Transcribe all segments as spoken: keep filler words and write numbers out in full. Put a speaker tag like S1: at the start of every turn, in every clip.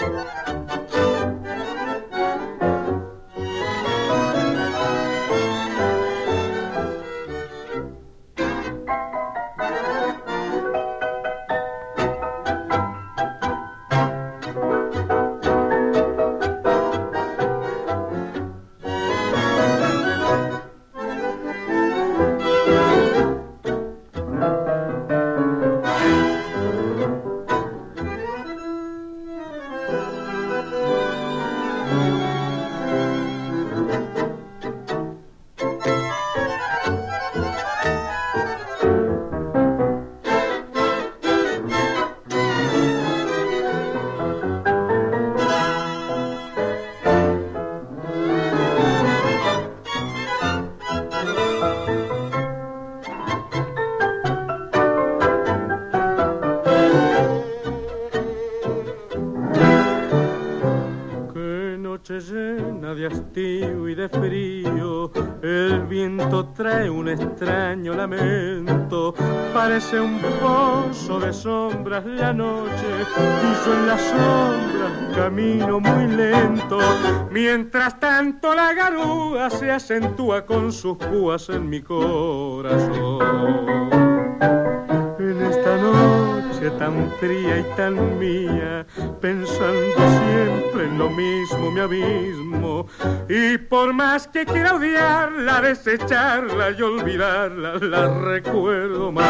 S1: Noche llena de hastío y de frío, el viento trae un extraño lamento, parece un pozo de sombras la noche, y yo en las sombras camino muy lento, mientras tanto la garúa se acentúa con sus púas en mi corazón. En esta noche tan fría y tan mía, pensando siempre en lo mismo me abismo, y por más que quiera odiarla, desecharla y olvidarla, la recuerdo más.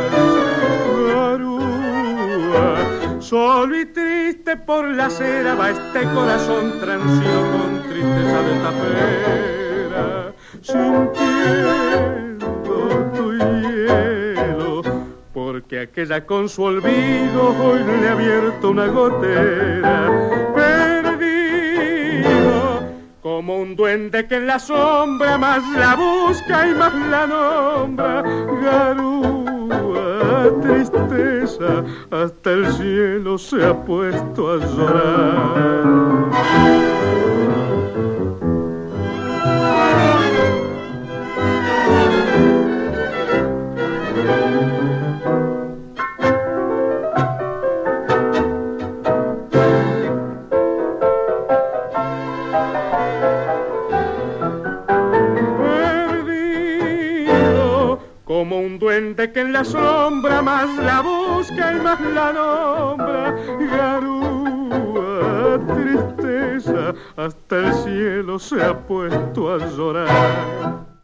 S1: Garúa, solo y triste por la acera va este corazón transito con tristeza de tapera, sintiendo tu hielo, porque aquella con su olvido hoy le ha abierto una gotera. Perdido como un duende que en la sombra más la busca y más la nombra. Garúa, tristeza, hasta el cielo se ha puesto a llorar. Como un duende que en la sombra más la busca y más la nombra. Garúa, tristeza, hasta el cielo se ha puesto a llorar.